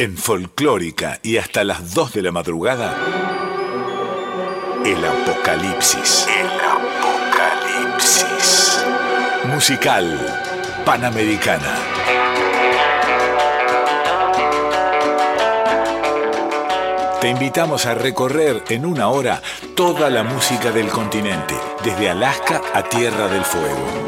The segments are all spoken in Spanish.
En Folclórica y hasta las 2 de la madrugada, el Apocalipsis. El Apocalipsis. Musical Panamericana. Te invitamos a recorrer en una hora toda la música del continente, desde Alaska a Tierra del Fuego.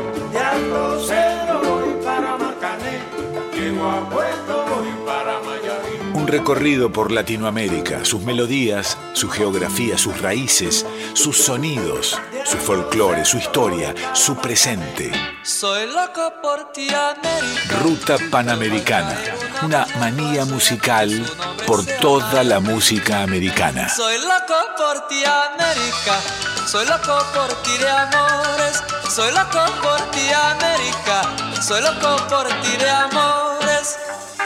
Un recorrido por Latinoamérica, sus melodías, su geografía, sus raíces, sus sonidos, su folclore, su historia, su presente. Soy loco por ti, América. Ruta Panamericana, una manía musical por toda la música americana. Soy loco por ti, América. Soy loco por ti de amores. Soy loco por ti, América. Soy loco por ti de amores.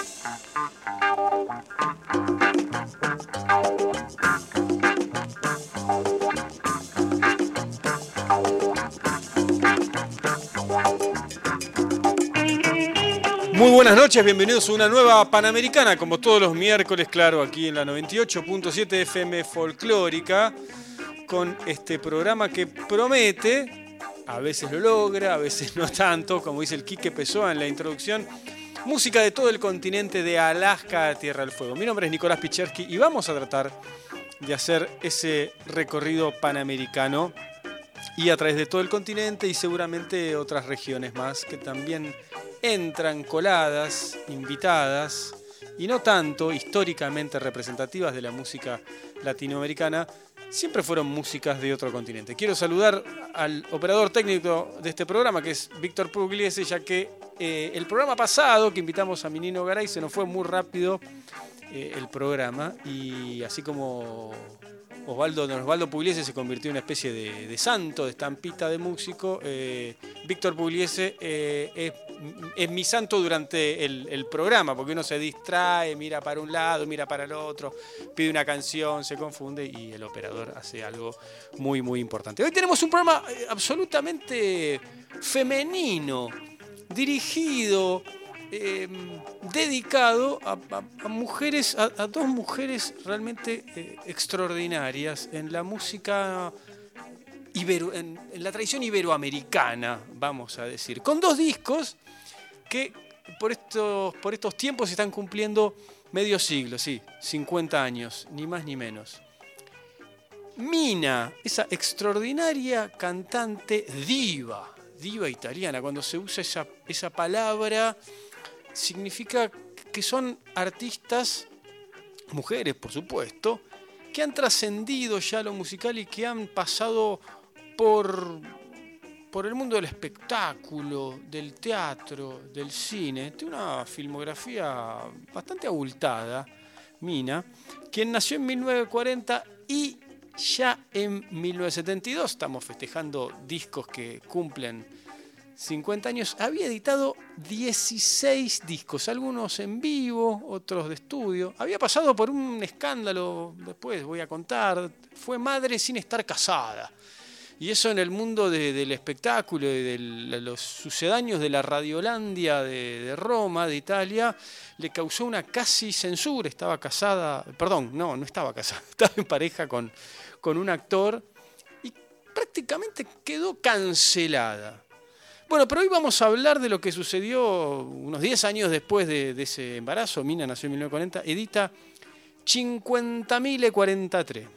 Muy buenas noches, bienvenidos a una nueva Panamericana, como todos los miércoles, claro, aquí en la 98.7 FM Folclórica, con este programa que promete, a veces lo logra, a veces no tanto, como dice el Quique Pessoa en la introducción, música de todo el continente de Alaska a Tierra del Fuego. Mi nombre es Nicolás Pichersky y vamos a tratar de hacer ese recorrido panamericano y a través de todo el continente y seguramente otras regiones más que también entran coladas, invitadas y no tanto históricamente representativas de la música latinoamericana, siempre fueron músicas de otro continente. Quiero saludar al operador técnico de este programa, que es Víctor Pugliese, ya que el programa pasado que invitamos a Minino Garay se nos fue muy rápido el programa, y así como Osvaldo Pugliese se convirtió en una especie de santo, de estampita de músico, Víctor Pugliese es mi santo durante el programa, porque uno se distrae, mira para un lado, mira para el otro, pide una canción, se confunde y el operador hace algo muy, muy importante. Hoy tenemos un programa absolutamente femenino, dirigido, dedicado a mujeres, a dos mujeres realmente extraordinarias en la música en la tradición iberoamericana, vamos a decir, con dos discos que por estos tiempos están cumpliendo medio siglo, sí, 50 años, ni más ni menos. Mina, esa extraordinaria cantante diva italiana, cuando se usa esa palabra, significa que son artistas, mujeres por supuesto, que han trascendido ya lo musical y que han pasado por el mundo del espectáculo, del teatro, del cine. Tiene una filmografía bastante abultada, Mina, quien nació en 1940 y ya en 1972, estamos festejando discos que cumplen 50 años, había editado 16 discos, algunos en vivo, otros de estudio. Había pasado por un escándalo, después voy a contar, fue madre sin estar casada. Y eso en el mundo del espectáculo y de los sucedáneos de la Radiolandia de Roma, de Italia, le causó una casi censura. Estaba casada, no estaba casada, estaba en pareja con un actor y prácticamente quedó cancelada. Bueno, pero hoy vamos a hablar de lo que sucedió unos 10 años después de ese embarazo. Mina nació en 1940, edita 50.043.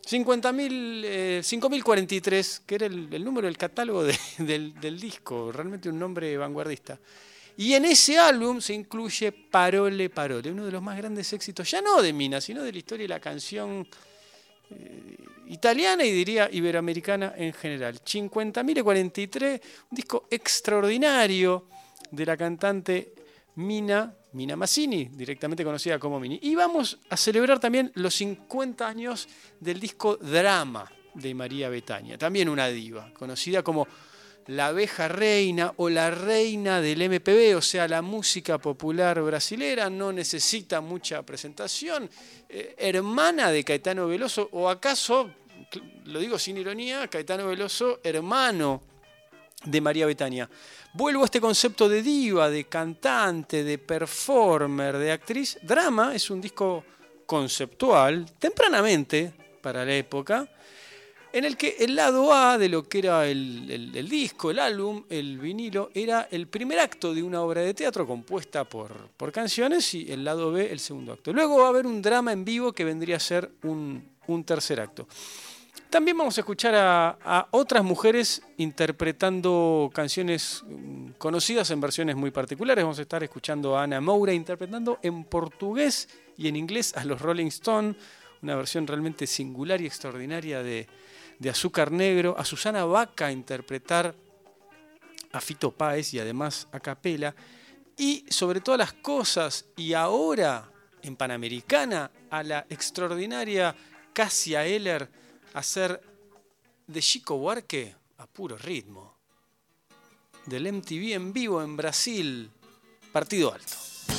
5.043, que era el número del catálogo del disco, realmente un nombre vanguardista. Y en ese álbum se incluye Parole Parole, uno de los más grandes éxitos, ya no de Mina, sino de la historia de la canción italiana y diría iberoamericana en general. 50.043, un disco extraordinario de la cantante Mina Mazzini, directamente conocida como Mini. Y vamos a celebrar también los 50 años del disco Drama de María Bethânia, también una diva, conocida como la abeja reina o la reina del MPB, o sea, la música popular brasilera, no necesita mucha presentación, hermana de Caetano Veloso, o acaso, lo digo sin ironía, Caetano Veloso, hermano de María Betania. Vuelvo a este concepto de diva, de cantante, de performer, de actriz. Drama es un disco conceptual, tempranamente para la época, en el que el lado A de lo que era el disco, el álbum, el vinilo, era el primer acto de una obra de teatro compuesta por canciones y el lado B el segundo acto. Luego va a haber un drama en vivo que vendría a ser un tercer acto. También vamos a escuchar a otras mujeres interpretando canciones conocidas en versiones muy particulares. Vamos a estar escuchando a Ana Moura interpretando en portugués y en inglés a los Rolling Stones, una versión realmente singular y extraordinaria de Azúcar Negro, a Susana Baca interpretar a Fito Páez y además a capela, y sobre todas las cosas, y ahora en Panamericana, a la extraordinaria Cássia Eller hacer de Chico Buarque a puro ritmo, del MTV en vivo en Brasil, Partido Alto.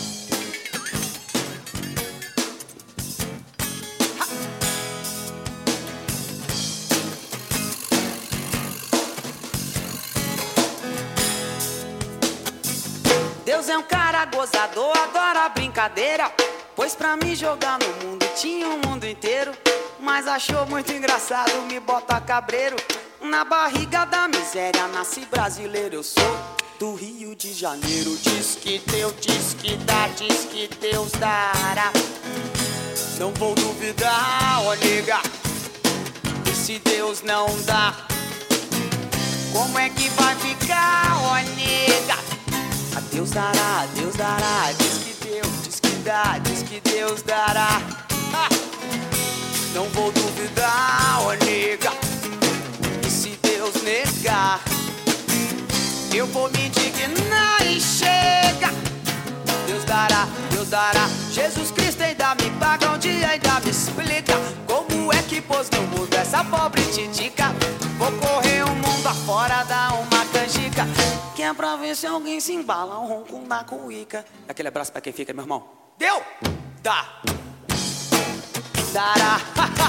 Deus é cara gozador, adora brincadeira. Pois pra mim jogar no mundo tinha mundo inteiro. Mas achou muito engraçado, me bota cabreiro. Na barriga da miséria nasci brasileiro. Eu sou do Rio de Janeiro. Diz que Deus, diz que dá, diz que Deus dará. Não vou duvidar, ó nega. E se Deus não dá, como é que vai ficar, ó nega? A Deus dará, Deus dará. Diz que Deus, diz que dá, diz que Deus dará. Não vou duvidar, ó nega. E se Deus negar, eu vou me indignar e chega. Deus dará, Deus dará. Jesus Cristo ainda me paga um dia, ainda me explica como é que pôs no mundo essa pobre titica. Vou correr o mundo afora, dar uma canjica, que é pra ver se alguém se embala um ronco na cuíca. Aquele abraço pra quem fica, meu irmão. Deu? Dá. Dará.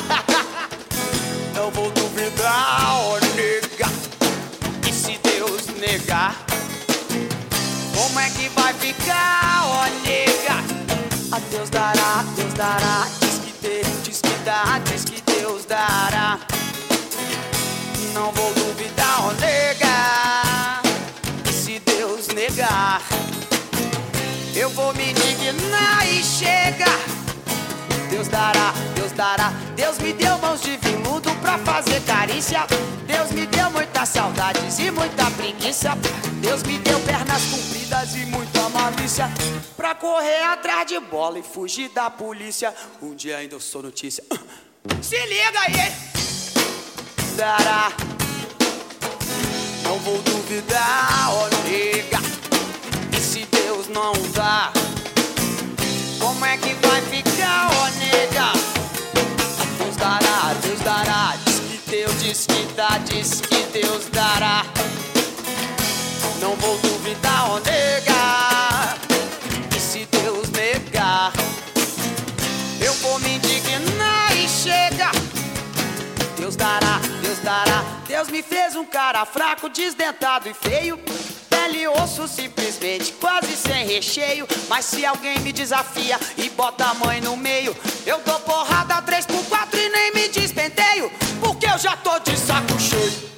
Não vou duvidar, ó nega. E se Deus negar, como é que vai ficar, ó nega? A Deus dará, Deus dará. Diz que Deus, diz que dá, diz que Deus dará. Não vou duvidar, ó nega. E se Deus negar, eu vou me indignar e chega. Deus dará, Deus dará. Deus me deu mãos de veludo pra fazer carícia. Deus me deu muitas saudades e muita preguiça. Deus me deu pernas compridas e muita malícia pra correr atrás de bola e fugir da polícia. Um dia ainda eu sou notícia. Se liga aí. Dará. Não vou duvidar, ó nega. E se Deus não dá, como é que vai ficar, ó nega? Deus dará, Deus dará. Diz que Deus, diz que dá, diz que Deus dará. Não vou duvidar, ó nega. E se Deus negar, eu vou me indignar e chega. Deus dará, Deus dará. Deus me fez um cara fraco, desdentado e feio, pele e osso simplesmente, quase sem recheio. Mas se alguém me desafia e bota a mãe no meio, eu dou porrada 3x4 e nem me despenteio, porque eu já tô de saco cheio.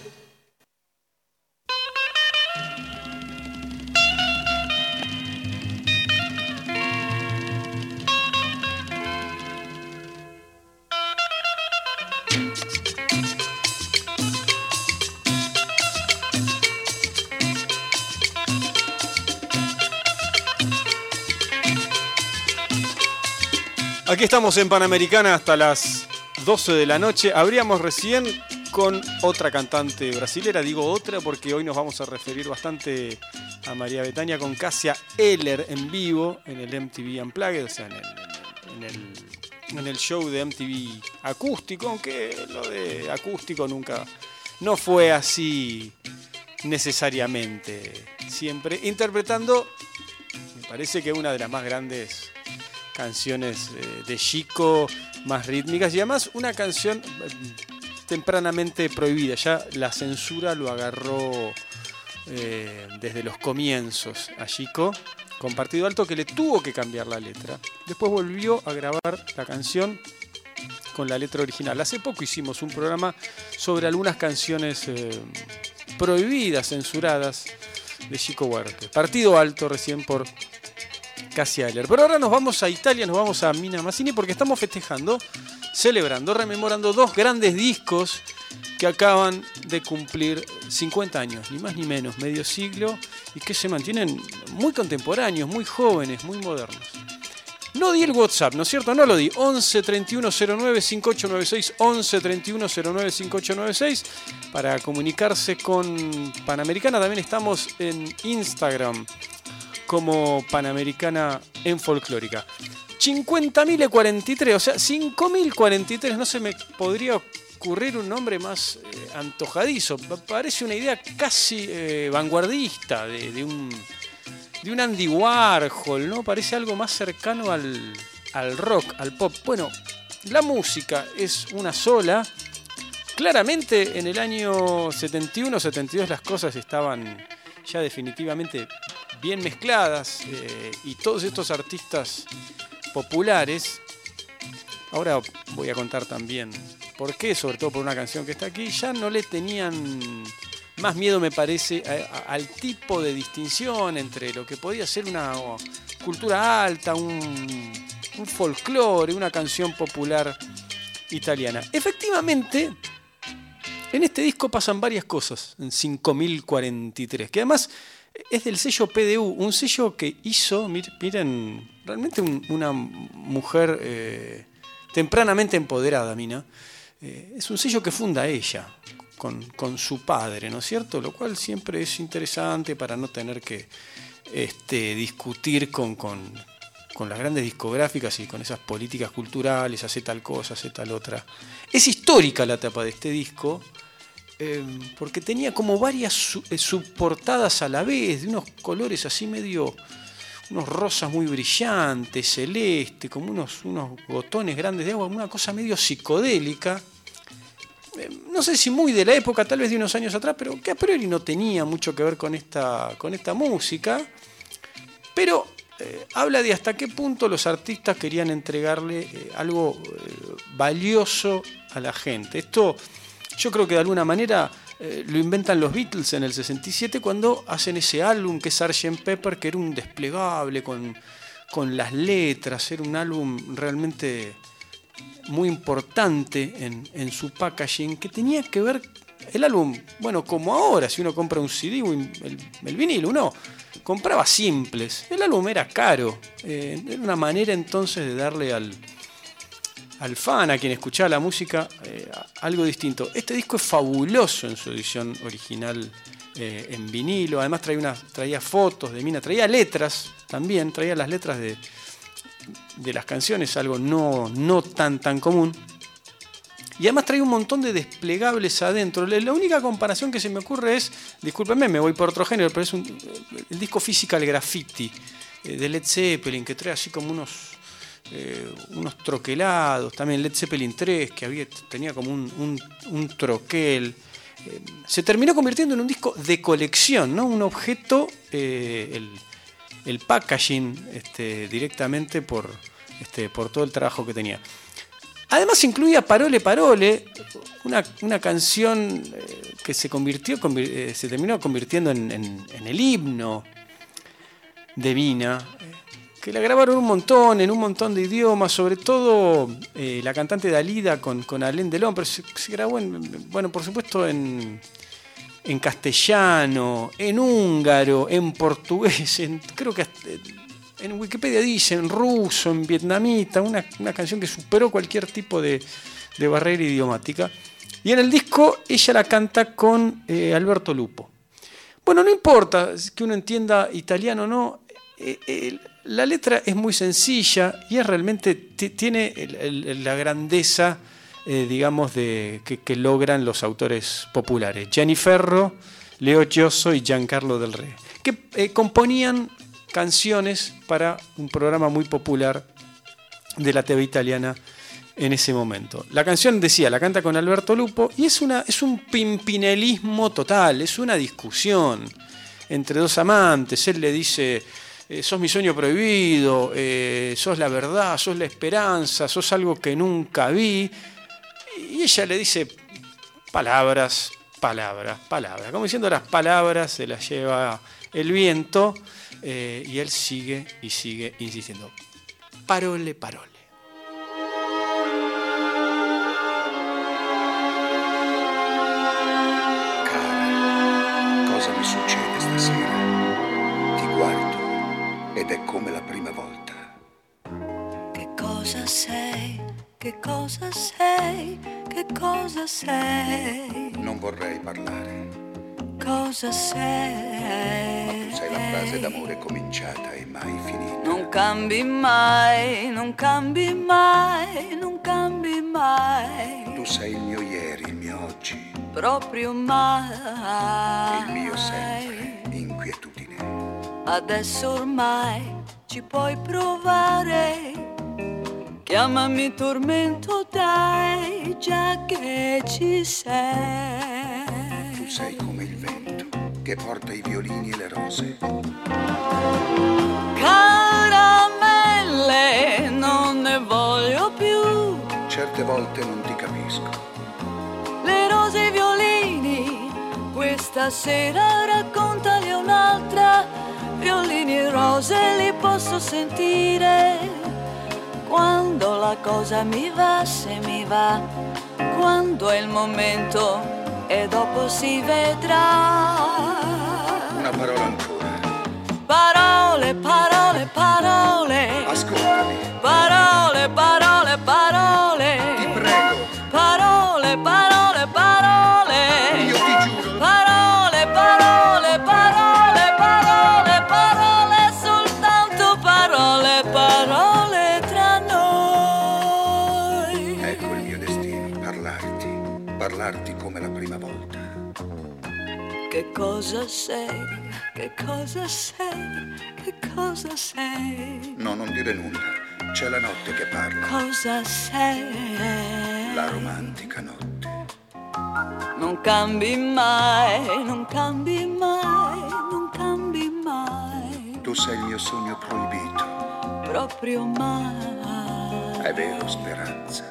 Aquí estamos en Panamericana hasta las 12 de la noche. Abríamos recién con otra cantante brasilera. Digo otra porque hoy nos vamos a referir bastante a María Betania, con Cássia Eller en vivo en el MTV Unplugged, o sea, en el show de MTV acústico, aunque lo de acústico no fue así necesariamente. Siempre interpretando, me parece que una de las más grandes canciones de Chico, más rítmicas, y además una canción tempranamente prohibida. Ya la censura lo agarró desde los comienzos a Chico, con Partido Alto, que le tuvo que cambiar la letra. Después volvió a grabar la canción con la letra original. Hace poco hicimos un programa sobre algunas canciones prohibidas, censuradas de Chico Buarque. Partido Alto recién por Cássia Eller. Pero ahora nos vamos a Italia, nos vamos a Mina Mazzini, porque estamos festejando, celebrando, rememorando dos grandes discos que acaban de cumplir 50 años, ni más ni menos, medio siglo, y que se mantienen muy contemporáneos, muy jóvenes, muy modernos. No di el WhatsApp, ¿no es cierto? No lo di. 11 31 09 5896, 11 31 09 5896, para comunicarse con Panamericana. También estamos en Instagram como Panamericana en Folclórica. 50.043, o sea, 5.043, no se me podría ocurrir un nombre más antojadizo. Parece una idea casi vanguardista de un Andy Warhol, ¿no? Parece algo más cercano al rock, al pop. Bueno, la música es una sola. Claramente en el año 71, 72 las cosas estaban ya definitivamente bien mezcladas, y todos estos artistas populares, ahora voy a contar también por qué, sobre todo por una canción que está aquí, ya no le tenían más miedo, me parece, al tipo de distinción entre lo que podía ser una cultura alta, un folclore, una canción popular italiana. Efectivamente, en este disco pasan varias cosas, en 5043, que además es del sello PDU, un sello que hizo, miren, realmente una mujer tempranamente empoderada, Mina. Es un sello que funda ella, con su padre, ¿no es cierto? Lo cual siempre es interesante para no tener que discutir con las grandes discográficas y con esas políticas culturales, hace tal cosa, hace tal otra. Es histórica la tapa de este disco, porque tenía como varias subportadas a la vez, de unos colores así medio, unos rosas muy brillantes, celeste, como unos gotones grandes de agua, una cosa medio psicodélica. No sé si muy de la época, tal vez de unos años atrás, pero que a priori no tenía mucho que ver con esta música. Pero habla de hasta qué punto los artistas querían entregarle algo valioso a la gente. Esto yo creo que de alguna manera lo inventan los Beatles en el 67 cuando hacen ese álbum que es Sgt. Pepper, que era un desplegable con las letras, era un álbum realmente muy importante en su packaging, que tenía que ver el álbum, bueno, como ahora, si uno compra un CD o el vinilo, uno compraba simples, el álbum era caro, era una manera entonces de darle al fan, a quien escuchaba la música, algo distinto. Este disco es fabuloso en su edición original en vinilo, además traía fotos de Mina, traía letras también, traía las letras de las canciones, algo no tan común. Y además trae un montón de desplegables adentro. La única comparación que se me ocurre es, discúlpenme, me voy por otro género, pero es el disco Physical Graffiti de Led Zeppelin, que trae así como unos troquelados. También Led Zeppelin 3, que tenía como un troquel. Se terminó convirtiendo en un disco de colección, ¿no? Un objeto, el packaging, directamente por todo el trabajo que tenía. Además incluía Parole Parole, una canción que se terminó convirtiendo en el himno de Mina, que la grabaron en un montón de idiomas, sobre todo la cantante Dalida con Alain Delon, pero se grabó por supuesto en castellano, en húngaro, en portugués, creo que en Wikipedia dice en ruso, en vietnamita, una canción que superó cualquier tipo de barrera idiomática. Y en el disco ella la canta con Alberto Lupo. Bueno, no importa que uno entienda italiano o no, la letra es muy sencilla y es realmente tiene la grandeza, digamos, que logran los autores populares. Gianni Ferro, Leo Giosso y Giancarlo Del Re, que componían canciones para un programa muy popular de la TV italiana en ese momento. La canción, decía, la canta con Alberto Lupo y es un pimpinelismo total, es una discusión. entre dos amantes. Él le dice, sos mi sueño prohibido, sos la verdad, sos la esperanza, sos algo que nunca vi. Y ella le dice palabras, palabras, palabras. Como diciendo, las palabras se las lleva el viento, y él sigue y sigue insistiendo. Parole, parole. Cara, cosa mi succede stasera? Ti guardo ed è come la prima volta. Che cosa sei? Che cosa sei? Che cosa sei? Non vorrei parlare, Cosa sei? ma tu sei la frase d'amore cominciata e mai finita. Non cambi mai, non cambi mai, non cambi mai. Tu sei il mio ieri, il mio oggi, Proprio mai. il mio sempre, inquietudine. Adesso ormai ci puoi provare. Chiamami tormento, dai, già che ci sei. Tu sei come il vento che porta i violini e le rose. Caramelle, non ne voglio più. Certe volte non ti capisco. Le rose e i violini, questa sera raccontali a un'altra. Violini e rose li posso sentire. Quando la cosa mi va, se mi va, quando è il momento e dopo si vedrà. Una parola ancora. Parole, parole, parole. Ascoltami, Parole, parole, parole. ti prego. Parole, parole, parole. Io ti giuro. Parole, parole, parole, parole, parole, soltanto parole, parole tra noi. Ecco il mio destino, parlarti come la prima volta. Che cosa sei? Che cosa sei? Che cosa sei? No, non dire nulla, c'è la notte che parla, Cosa sei? la romantica notte. Non cambi mai, non cambi mai, non cambi mai. Tu sei il mio sogno proibito, Proprio mai. è vero, speranza.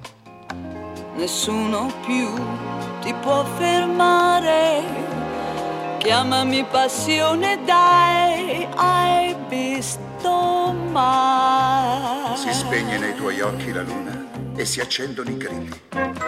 Nessuno più ti può fermare. Chiamami passione, dai, hai visto mai? Si spegne nei tuoi occhi la luna e si accendono i grilli.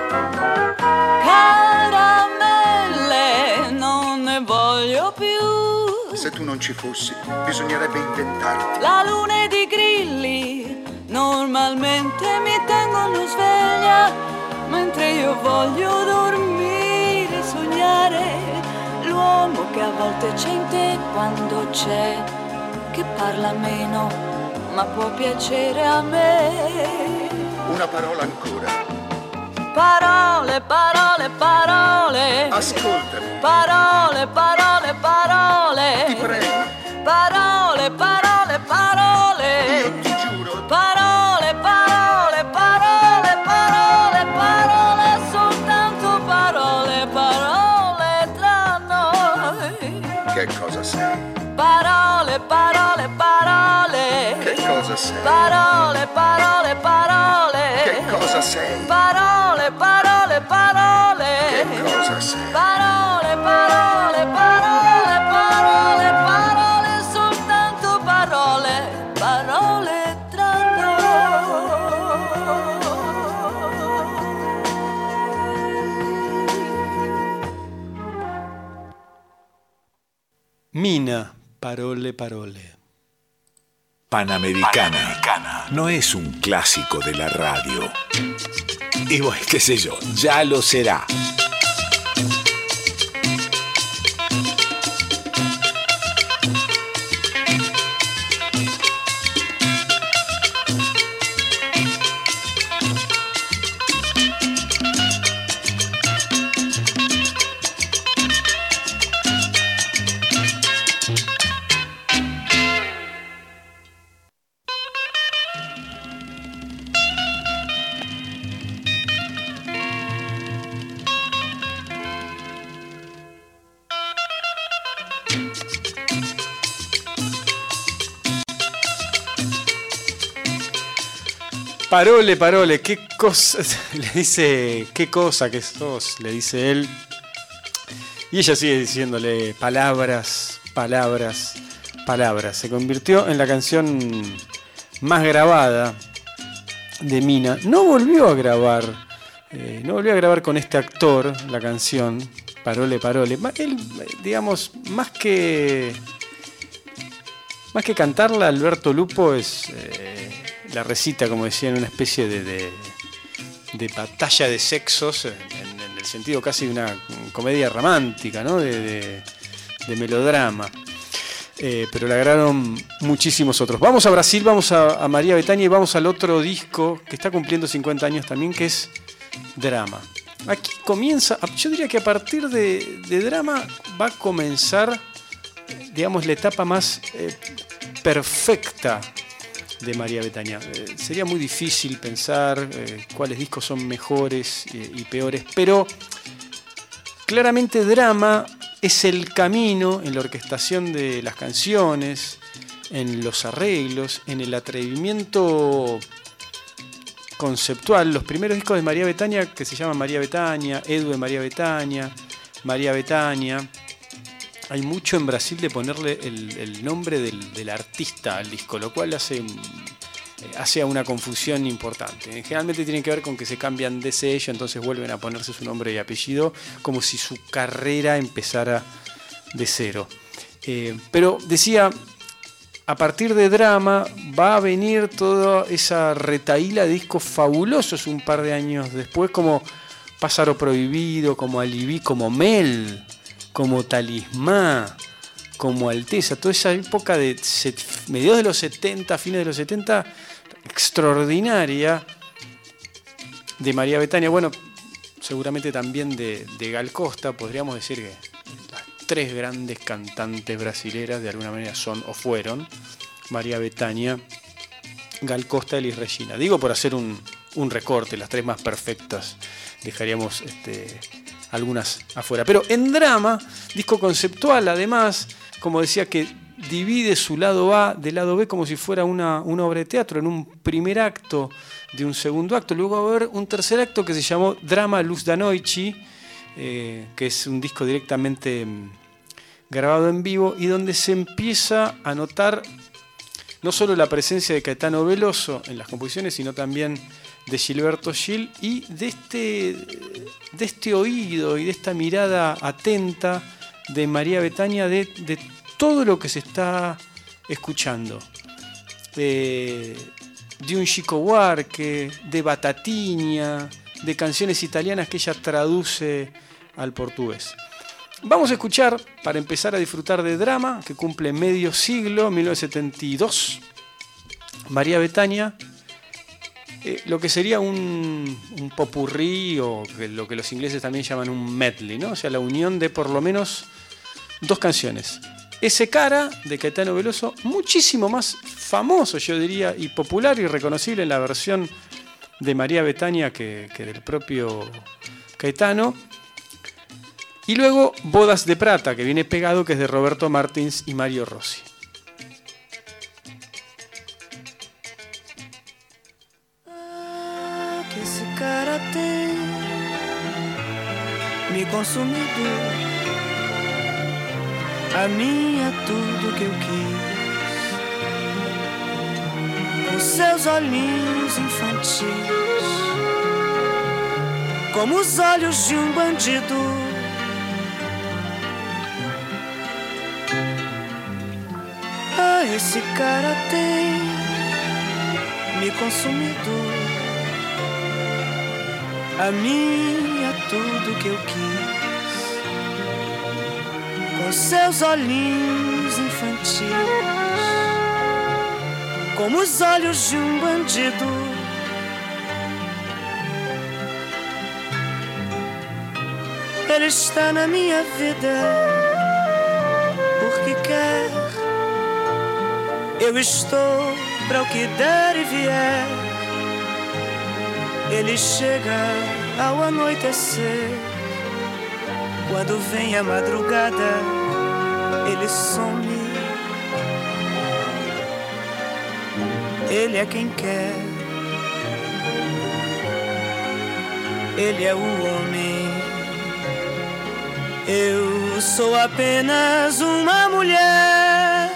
Caramelle, non ne voglio più. Se tu non ci fossi, bisognerebbe inventarti. La luna ed i grilli normalmente mi tengono sveglia, mentre io voglio dormire, sognare. L'uomo che a volte c'è in te quando c'è, che parla meno, ma può piacere a me. Una parola ancora. Parole, parole, parole. Ascoltami, Parole, parole, parole. ti prego. Parole, parole, parole. Io ti giuro. Parole, parole, parole, parole, parole, soltanto parole, parole tra noi. Che cosa sei? Parole, parole, parole. Che cosa sei? Parole, parole, parole. Che cosa sei? Parole, parole, parole. Che cosa sei? Parole, parole, parole, parole, parole, soltanto parole, parole tra Mina, parole, parole. Panamericana no es un clásico de la radio. Y bueno, qué sé yo, ya lo será. Parole, parole, qué cosa, le dice, qué cosa que sos, le dice él. Y ella sigue diciéndole palabras, palabras, palabras. Se convirtió en la canción más grabada de Mina. No volvió a grabar con este actor la canción, Parole, parole. Él, digamos, más que cantarla, Alberto Lupo la recita, como decía, en una especie de batalla de sexos, en el sentido casi de una comedia romántica, ¿no? de melodrama. Pero le agradaron muchísimos otros. Vamos a Brasil, vamos a María Bethânia y vamos al otro disco que está cumpliendo 50 años también, que es Drama. Aquí comienza, yo diría que a partir de Drama va a comenzar, digamos, la etapa más perfecta de María Bethânia. Sería muy difícil pensar cuáles discos son mejores y peores, pero claramente Drama es el camino en la orquestación de las canciones, en los arreglos, en el atrevimiento conceptual. Los primeros discos de María Bethânia, que se llaman María Bethânia, Edu de María Bethânia, María Bethânia. Hay mucho en Brasil de ponerle el nombre del artista al disco, lo cual hace una confusión importante. Generalmente tiene que ver con que se cambian de sello, entonces vuelven a ponerse su nombre y apellido, como si su carrera empezara de cero. Pero decía, a partir de Drama va a venir toda esa retahíla de discos fabulosos un par de años después, como Pássaro Prohibido, como Alibi, como Mel, como Talismán, como Alteza, toda esa época de mediados de los 70, fines de los 70, extraordinaria de María Bethânia. Bueno, seguramente también de Gal Costa. Podríamos decir que las tres grandes cantantes brasileras de alguna manera son o fueron María Bethânia, Gal Costa, Elis Regina. Digo por hacer un recorte, las tres más perfectas, dejaríamos algunas afuera. Pero en Drama, disco conceptual además, como decía, que divide su lado A del lado B como si fuera una obra de teatro, en un primer acto de un segundo acto. Luego va a haber un tercer acto que se llamó Drama Luz da Noite, que es un disco directamente grabado en vivo y donde se empieza a notar no solo la presencia de Caetano Veloso en las composiciones, sino también de Gilberto Gil y de este oído y de esta mirada atenta de María Bethânia de todo lo que se está escuchando. De un Chico Buarque, de Batatinha, de canciones italianas que ella traduce al portugués. Vamos a escuchar, para empezar a disfrutar de Drama, que cumple medio siglo, 1972, María Bethânia, lo que sería un popurrí, o lo que los ingleses también llaman un medley, ¿no? O sea, la unión de por lo menos dos canciones. Ese Cara, de Caetano Veloso, muchísimo más famoso, yo diría, y popular y reconocible en la versión de María Bethânia que del propio Caetano. Y luego Bodas de Prata, que viene pegado, que es de Roberto Martins y Mario Rossi. Que esse cara tem me consumido, a mim é tudo que eu quis. Com seus olhinhos infantis, como os olhos de bandido. Ah, esse cara tem me consumido, a mim é tudo que eu quis. Com seus olhinhos infantis, como os olhos de bandido. Ele está na minha vida porque quer. Eu estou para o que der e vier. Ele chega ao anoitecer. Quando vem a madrugada, ele some. Ele é quem quer ele é o homem. Eu sou apenas uma mulher.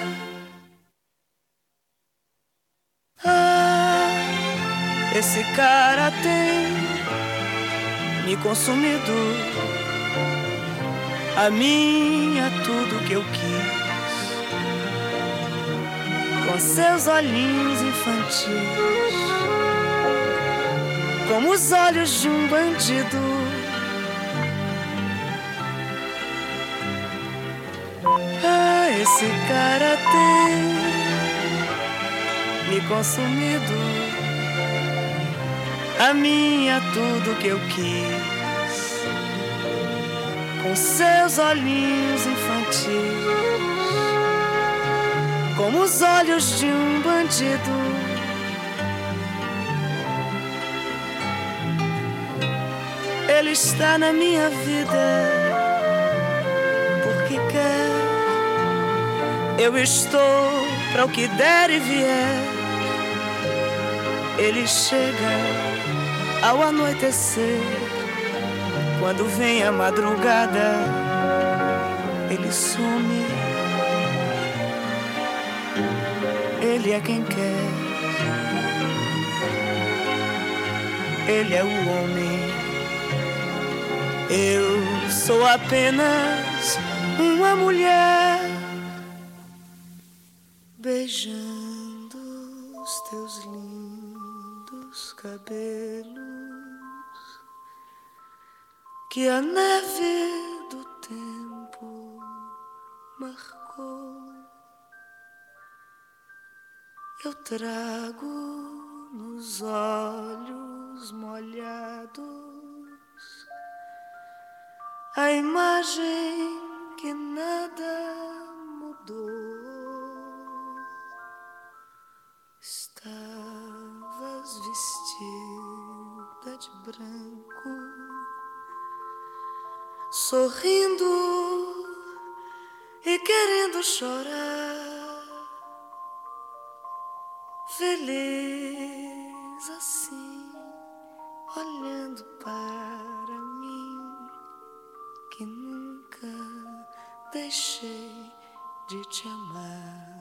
Ah, esse cara tem me consumido. A mim é tudo que eu quis. Com seus olhinhos infantis, como os olhos de um bandido. Ah, esse cara tem me consumido. A mim é tudo que eu quis. Com seus olhinhos infantis, como os olhos de um bandido. Ele está na minha vida porque quer. Eu estou para o que der e vier. Ele chega ao anoitecer. Quando vem a madrugada, ele some. Ele é quem quer. Ele é o homem. Eu sou apenas uma mulher. Beijando os teus lindos cabelos, que a neve do tempo marcou. Eu trago nos olhos molhados a imagem que nada mudou. Estavas vestida de branco, sorrindo e querendo chorar, feliz assim, olhando para mim, que nunca deixei de te amar.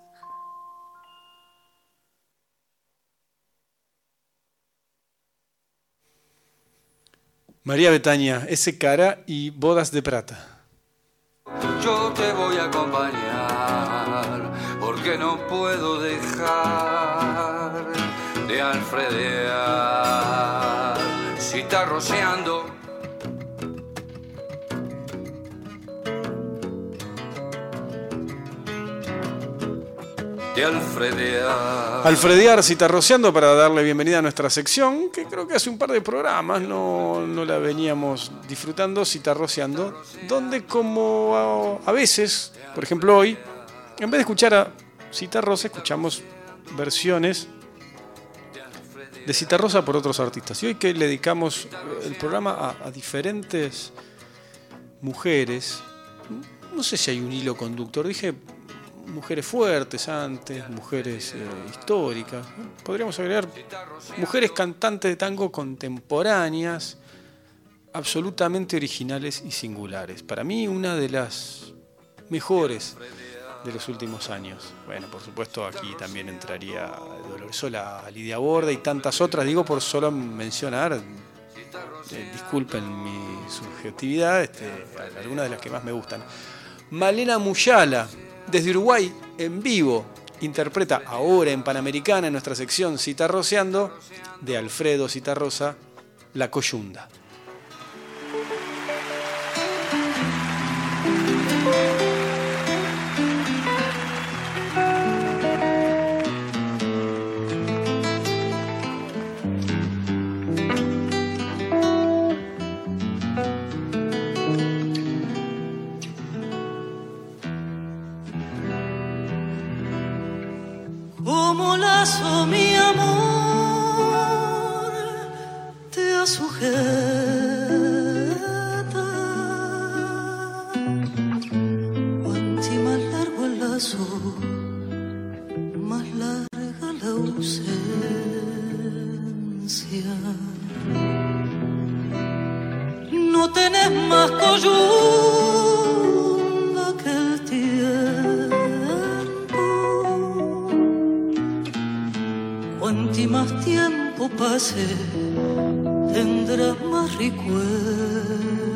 María Betania, Ese cara y Bodas de Plata. Yo te voy a acompañar, porque no puedo dejar de alfredear. Si está rociando, de alfredear. Alfredear, citarroceando, para darle bienvenida a nuestra sección, que creo que hace un par de programas no la veníamos disfrutando, citarroceando, donde a veces, por ejemplo hoy, en vez de escuchar a Citarrosa, escuchamos versiones de Citarrosa por otros artistas. Y hoy que le dedicamos el programa a diferentes mujeres, no sé si hay un hilo conductor, dije mujeres fuertes antes, mujeres históricas, podríamos agregar mujeres cantantes de tango contemporáneas, absolutamente originales y singulares. Para mí una de las mejores de los últimos años. Bueno, por supuesto aquí también entraría Dolores Sola, Lidia Borda y tantas otras, digo por solo mencionar, disculpen mi subjetividad, algunas de las que más me gustan. Malena Muyala, desde Uruguay, en vivo, interpreta ahora en Panamericana, en nuestra sección Citarroceando, de Alfredo Citarrosa, La Coyunda. Como lazo mi amor te asujeta, cuanti más largo el lazo, más larga la ausencia. no tenés más coyunda que el tiempo. Cuanti más tiempo pase, tendrás más recuerdo.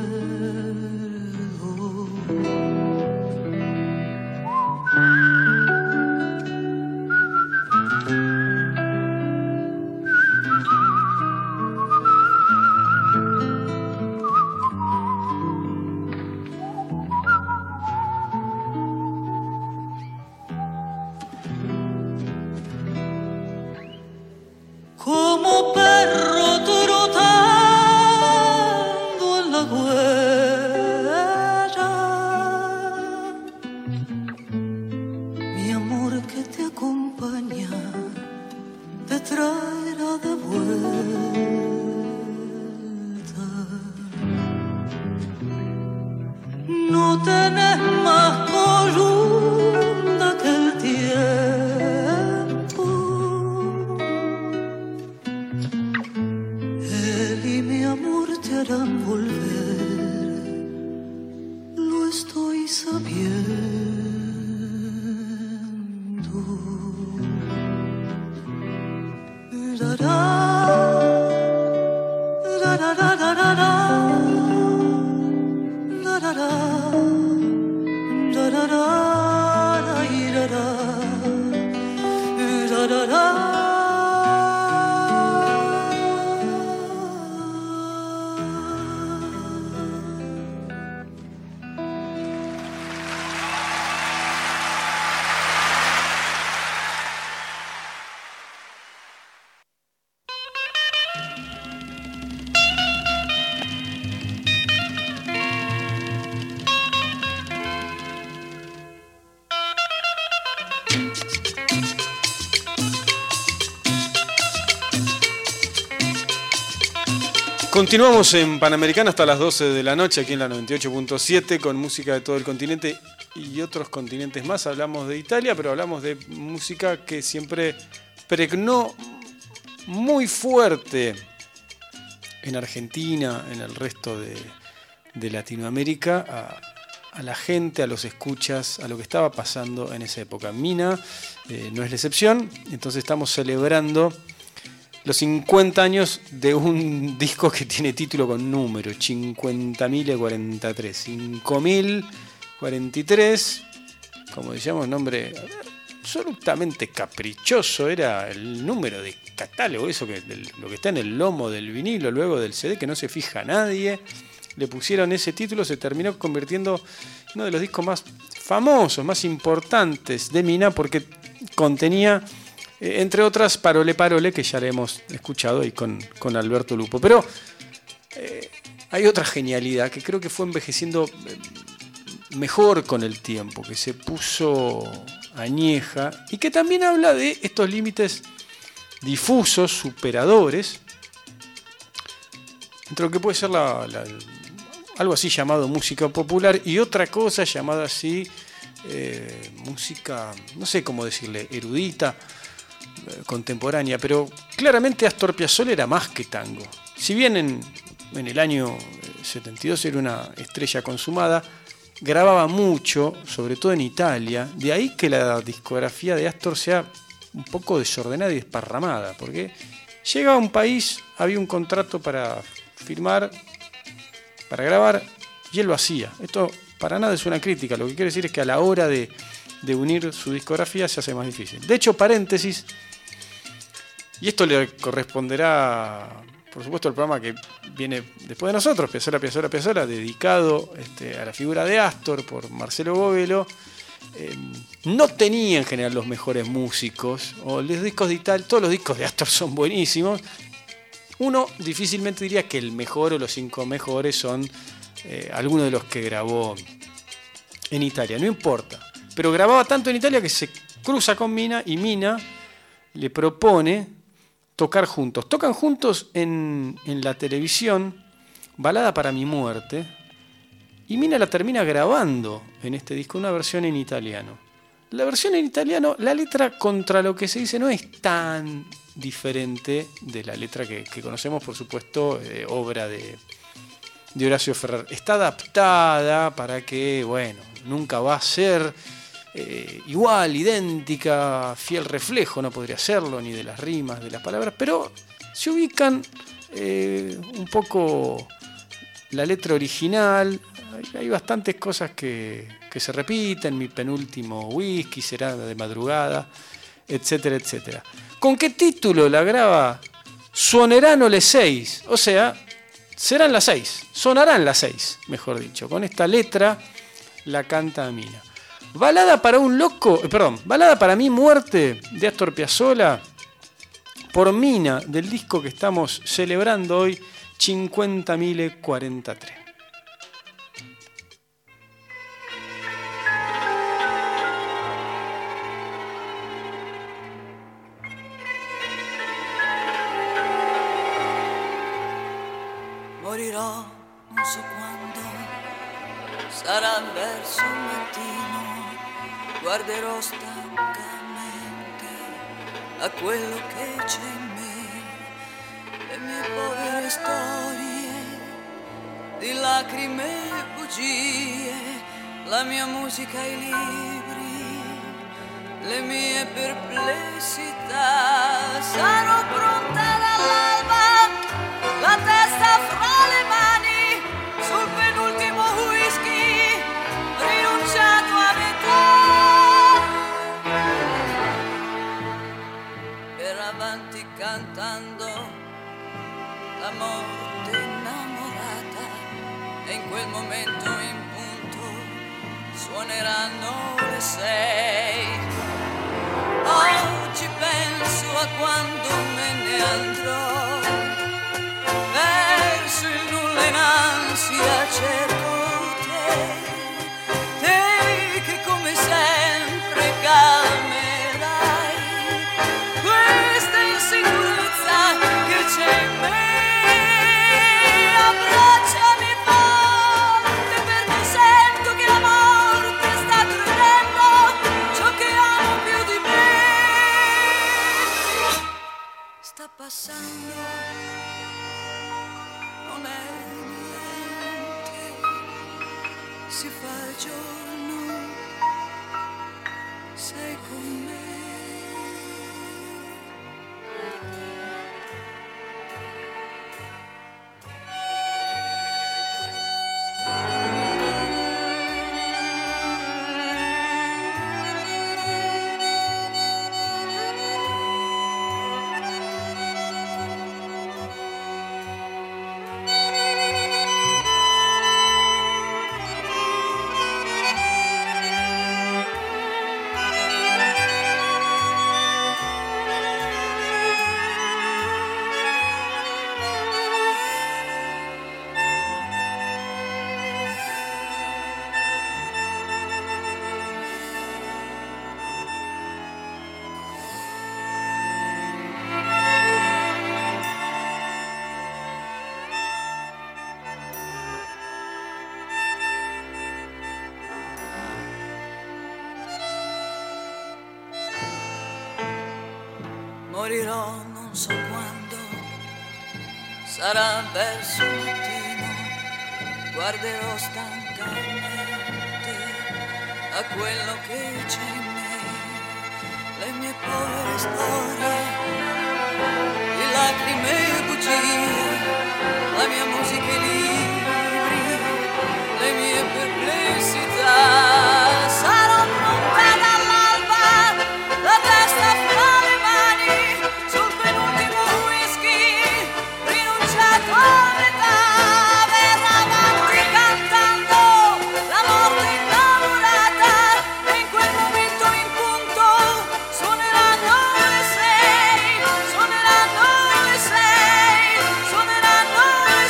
Como perro trotando en la huella, mi amor que te acompaña te traerá de vuelta. No tenés más coyunda que el tiempo. Él y mi amor te harán volver, lo estoy sabiendo. Da-da, da-da-da-da-da-da, da-da-da, da-da-da-da-da-da, da-da-da. Continuamos en Panamericana hasta las 12 de la noche, aquí en la 98.7, con música de todo el continente y otros continentes más. Hablamos de Italia, pero hablamos de música que siempre pregnó muy fuerte en Argentina, en el resto de Latinoamérica, a la gente, a los escuchas, a lo que estaba pasando en esa época. Mina no es la excepción, entonces estamos celebrando los 50 años de un disco que tiene título con número, 50.043. 5.043, como decíamos, nombre absolutamente caprichoso, era el número de catálogo, eso que lo que está en el lomo del vinilo, luego del CD, que no se fija nadie. Le pusieron ese título, se terminó convirtiendo en uno de los discos más famosos, más importantes de Mina, porque contenía, entre otras, Parole Parole, que ya le hemos escuchado ahí con Alberto Lupo. Pero hay otra genialidad que creo que fue envejeciendo mejor con el tiempo, que se puso añeja y que también habla de estos límites difusos, superadores, entre lo que puede ser algo así llamado música popular y otra cosa llamada así música, no sé cómo decirle, erudita, contemporánea, pero claramente Astor Piazzolla era más que tango. Si bien en el año 72 era una estrella consumada, grababa mucho, sobre todo en Italia, de ahí que la discografía de Astor sea un poco desordenada y desparramada, porque llegaba a un país, había un contrato para firmar, para grabar, y él lo hacía. Esto para nada es una crítica, lo que quiere decir es que a la hora de unir su discografía se hace más difícil. De hecho, paréntesis, y esto le corresponderá, por supuesto, al programa que viene después de nosotros, Piazzolla, dedicado a la figura de Astor por Marcelo Gobelo. No tenía en general los mejores músicos, o los discos de Italia, todos los discos de Astor son buenísimos. Uno difícilmente diría que el mejor o los 5 mejores son algunos de los que grabó en Italia, no importa. Pero grababa tanto en Italia que se cruza con Mina y Mina le propone tocar juntos. Tocan juntos en la televisión Balada para mi muerte, y Mina la termina grabando en este disco, una versión en italiano. La versión en italiano, la letra, contra lo que se dice, no es tan diferente de la letra que conocemos, por supuesto, obra de de Horacio Ferrer. Está adaptada para que, bueno, nunca va a ser igual, idéntica, fiel reflejo, no podría serlo, ni de las rimas, de las palabras, pero se ubican un poco la letra original. Hay bastantes cosas que se repiten. Mi penúltimo whisky será de madrugada, etcétera, etcétera. ¿Con qué título la graba? Suoneranno le 6, o sea, serán las 6, sonarán las 6, mejor dicho. Con esta letra la canta Mina. Balada para mi muerte, de Astor Piazzolla, por Mina, del disco que estamos celebrando hoy, 50.043. Morirò, non so quando, sarà verso il mattino, guarderò stancamente a quello che c'è in me, le mie povere storie di lacrime e bugie, la mia musica e i libri, le mie perplessità. Sarò pronta dall'alba, la testa fra le mani, sul penultimo whisky, rinunciato a metà. Per avanti cantando la morte innamorata, e in quel momento in punto suoneranno le 6. Oggi penso a quando me ne andrò, verso il nulla in ansia cerco te che come sempre calmerai questa insicurezza che c'è in me. Abbracciami forte perché sento che la morte sta credendo ciò che amo più di me. Sta passando, non è niente, si fa giorno, sei con me. Morirò non so quando, sarà verso il mattino, guarderò stancamente a quello che c'è in me, le mie povere storie, di lacrime e bugie, la mia musica e libri, le mie perplessità. Sarò pronta dall'alba, la testa fra le mani, sul penultimo whisky, rinunciato a metà. Verrà avanti cantando la morte innamorata, e in quel momento in punto suoneranno le 6, suoneranno le 6, suoneranno le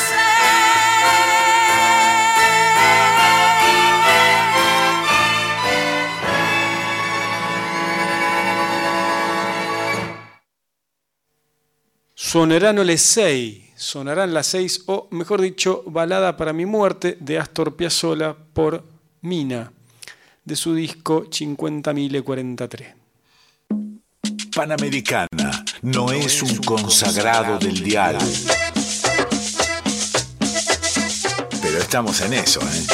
6. Suoneranno le 6, sonarán las 6, o mejor dicho, Balada para mi muerte, de Astor Piazzolla, por Mina, de su disco 50.043. Panamericana no es un consagrado del dial. pero estamos en eso, ¿eh?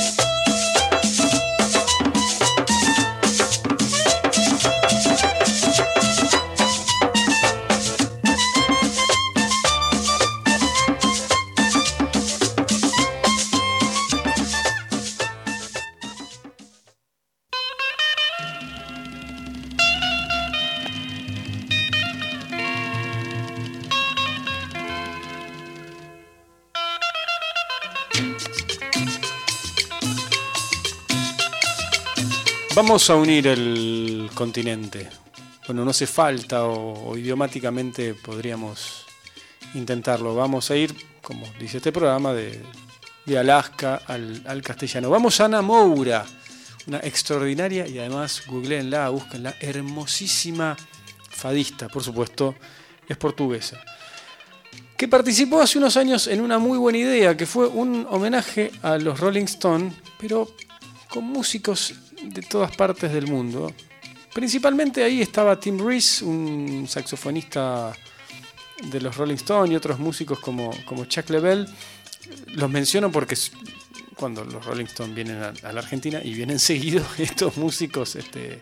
Vamos a unir el continente. Bueno, no hace falta o idiomáticamente podríamos intentarlo. Vamos a ir, como dice este programa, de Alaska al castellano. Vamos a Ana Moura, una extraordinaria y además, googleenla, búsquenla, hermosísima fadista, por supuesto, es portuguesa, que participó hace unos años en una muy buena idea, que fue un homenaje a los Rolling Stones, pero con músicos de todas partes del mundo. Principalmente ahí estaba Tim Rice, un saxofonista de los Rolling Stones, y otros músicos como Chuck Leavell. Los menciono porque cuando los Rolling Stones vienen a la Argentina, y vienen seguido, estos músicos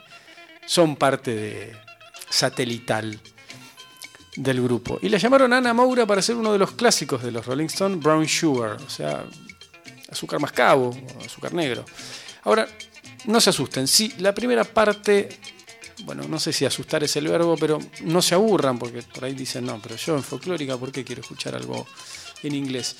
son parte de satelital del grupo. Y la llamaron Ana Moura para hacer uno de los clásicos de los Rolling Stones, Brown Sugar, o sea, azúcar mascabo, o azúcar negro. Ahora, no se asusten, sí, la primera parte, bueno, no sé si asustar es el verbo, pero no se aburran, porque por ahí dicen, no, pero yo en folclórica, ¿por qué quiero escuchar algo en inglés?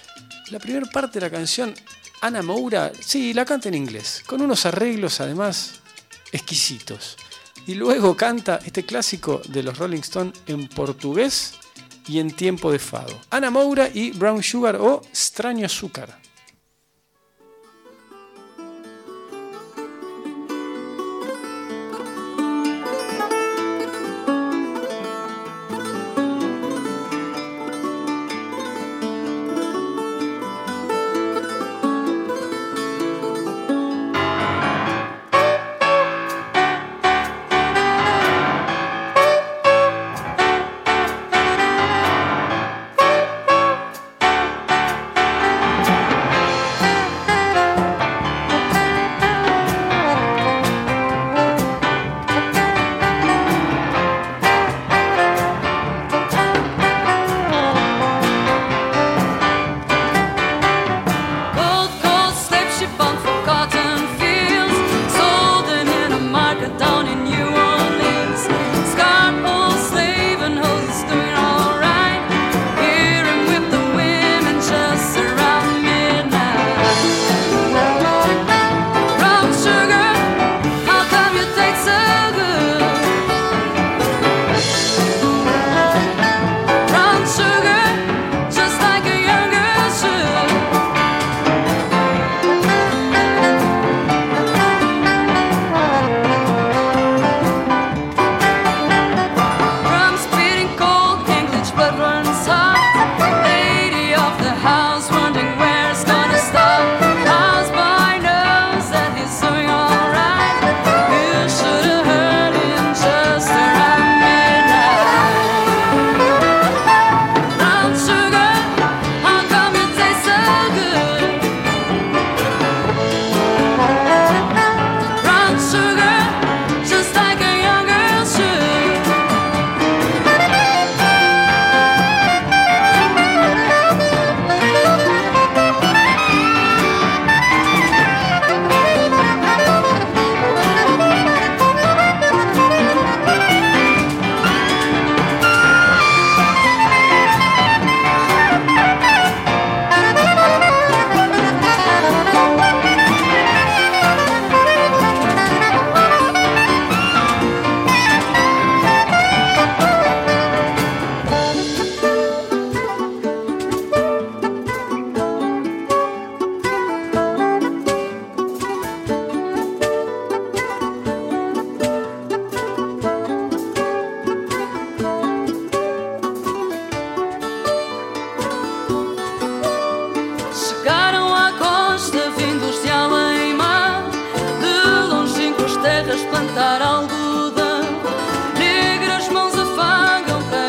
La primera parte de la canción, Ana Moura, sí, la canta en inglés, con unos arreglos además exquisitos. Y luego canta este clásico de los Rolling Stones en portugués y en tiempo de fado. Ana Moura y Brown Sugar, o Extraño Azúcar.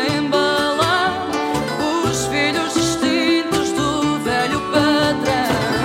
Filhos distintos do velho patrão.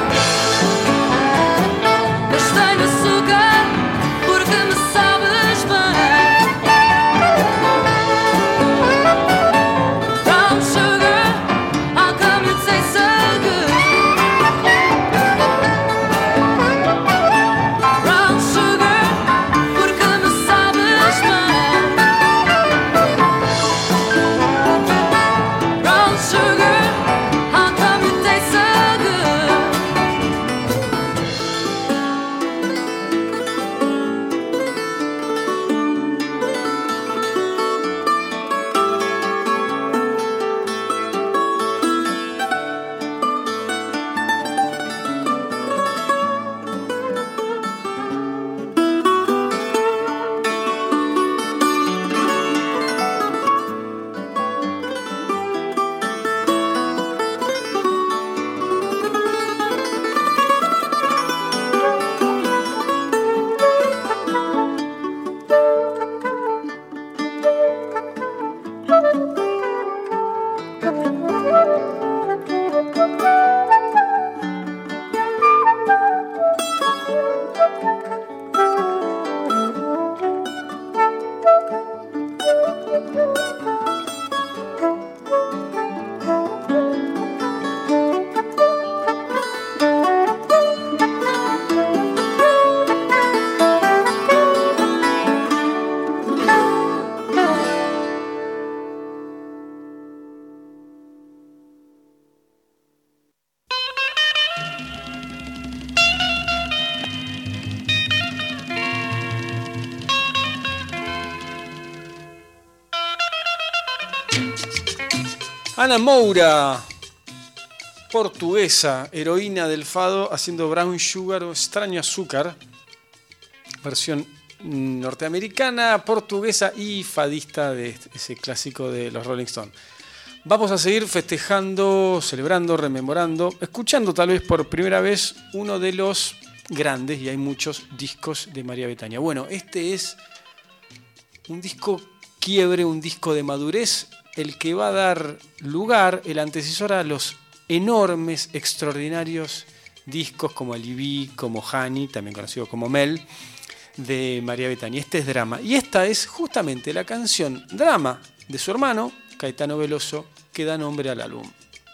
Ana Moura, portuguesa, heroína del fado, haciendo Brown Sugar o Extraño Azúcar, versión norteamericana, portuguesa y fadista de ese clásico de los Rolling Stones. Vamos a seguir festejando, celebrando, rememorando, escuchando tal vez por primera vez uno de los grandes, y hay muchos discos de María Bethânia. Bueno, este es un disco quiebre, un disco de madurez, el que va a dar lugar, el antecesor a los enormes, extraordinarios discos como Alibi, como Honey, también conocido como Mel, de María Bethânia. Este es Drama. Y esta es justamente la canción Drama de su hermano, Caetano Veloso, que da nombre al álbum.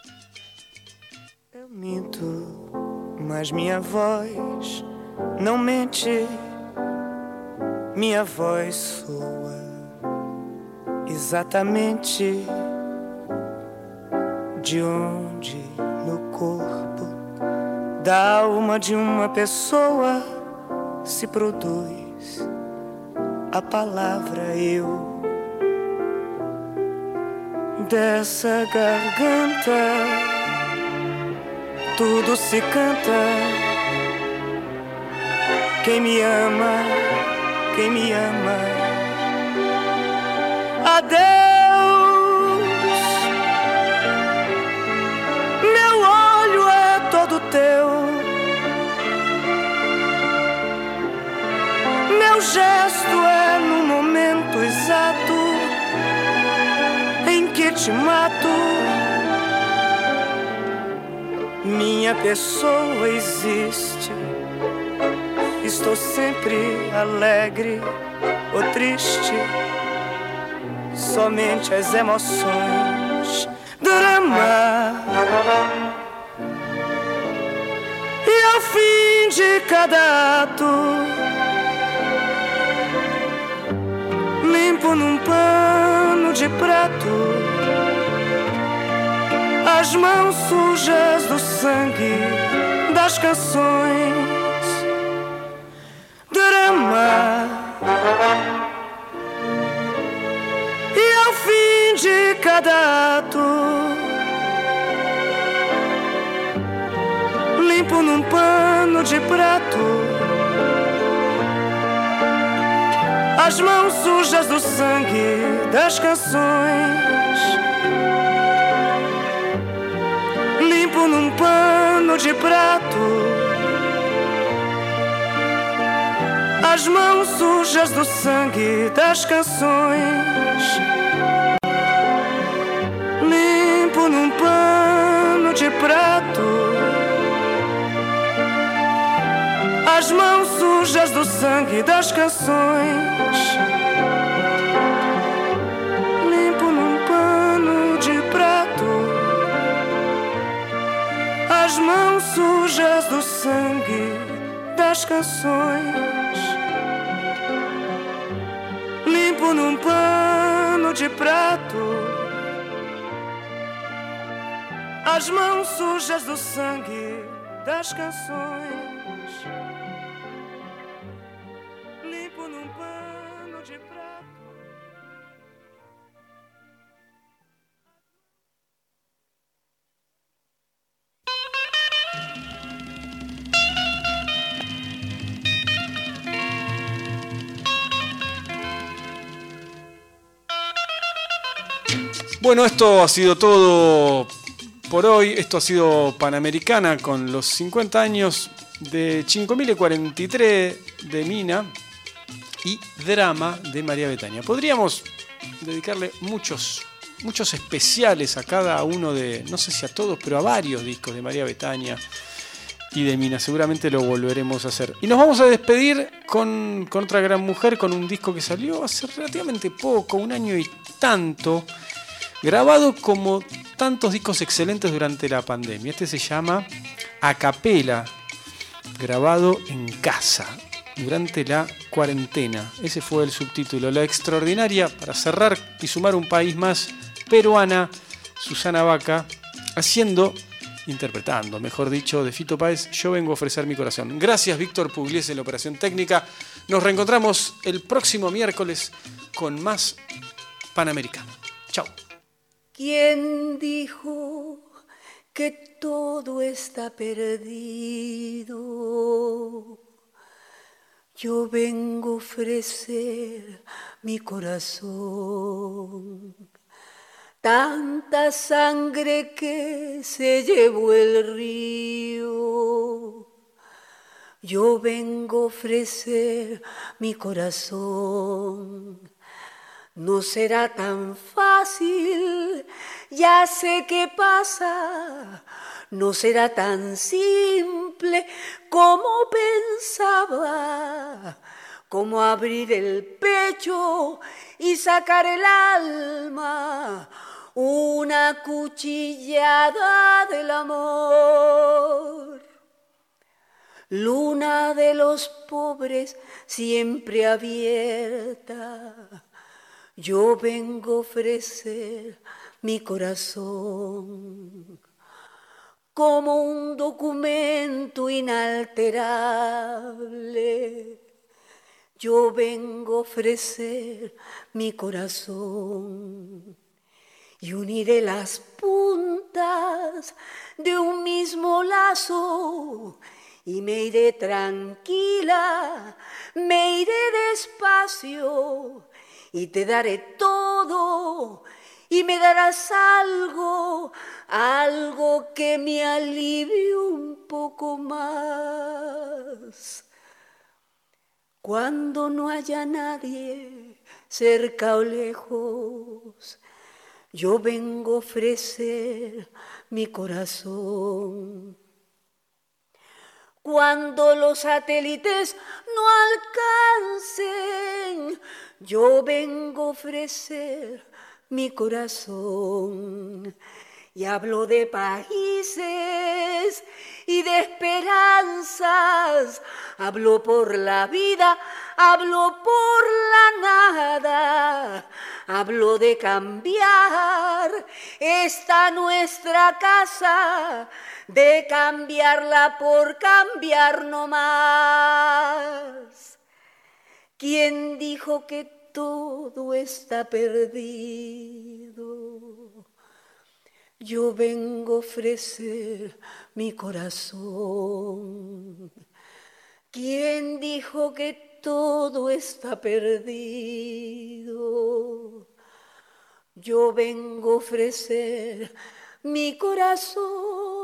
Eu minto, mas minha voz não mente. Minha voz soa exatamente de onde no corpo da alma de uma pessoa se produz a palavra eu. Dessa garganta tudo se canta. Quem me ama, quem me ama. Adeus, meu olho é todo teu, meu gesto é no momento exato em que te mato. Minha pessoa existe, estou sempre alegre ou triste. Somente as emoções, drama. E ao fim de cada ato, limpo num pano de prato as mãos sujas do sangue das canções, drama. De cada ato, limpo num pano de prato as mãos sujas do sangue das canções, limpo num pano de prato as mãos sujas do sangue das canções. Limpo num pano de prato as mãos sujas do sangue das canções. Limpo num pano de prato as mãos sujas do sangue das canções. Limpo num pano de prato as mãos sujas do sangue das canções. Limpo num pano de prato. Bueno, esto ha sido todo por hoy. Esto ha sido Panamericana con los 50 años de 5043 de Mina y Drama de María Bethânia. Podríamos dedicarle muchos muchos especiales a cada uno de, no sé si a todos, pero a varios discos de María Betania y de Mina. Seguramente lo volveremos a hacer. Y nos vamos a despedir con otra gran mujer, con un disco que salió hace relativamente poco, 1 año y tanto, grabado como tantos discos excelentes durante la pandemia. Este se llama A Capela, grabado en casa durante la cuarentena. Ese fue el subtítulo. La extraordinaria, para cerrar y sumar un país más, peruana, Susana Baca, interpretando, mejor dicho, de Fito Páez, Yo vengo a ofrecer mi corazón. Gracias, Víctor Pugliese, en la operación técnica. Nos reencontramos el próximo miércoles con más Panamericana. Chao. ¿Quién dijo que todo está perdido? Yo vengo a ofrecer mi corazón. Tanta sangre que se llevó el río. Yo vengo a ofrecer mi corazón. No será tan fácil, ya sé qué pasa. No será tan simple como pensaba, como abrir el pecho y sacar el alma, una cuchillada del amor. Luna de los pobres siempre abierta, yo vengo a ofrecer mi corazón. Como un documento inalterable, yo vengo a ofrecer mi corazón y uniré las puntas de un mismo lazo y me iré tranquila, me iré despacio y te daré todo y me darás algo que me alivie un poco más. Cuando no haya nadie cerca o lejos, yo vengo a ofrecer mi corazón. Cuando los satélites no alcancen, yo vengo a ofrecer mi corazón. Y hablo de países y de esperanzas, hablo por la vida, hablo por la nada, hablo de cambiar esta nuestra casa, de cambiarla por cambiar no más. ¿Quién dijo que todo está perdido? Yo vengo a ofrecer mi corazón. ¿Quién dijo que todo está perdido? Yo vengo a ofrecer mi corazón.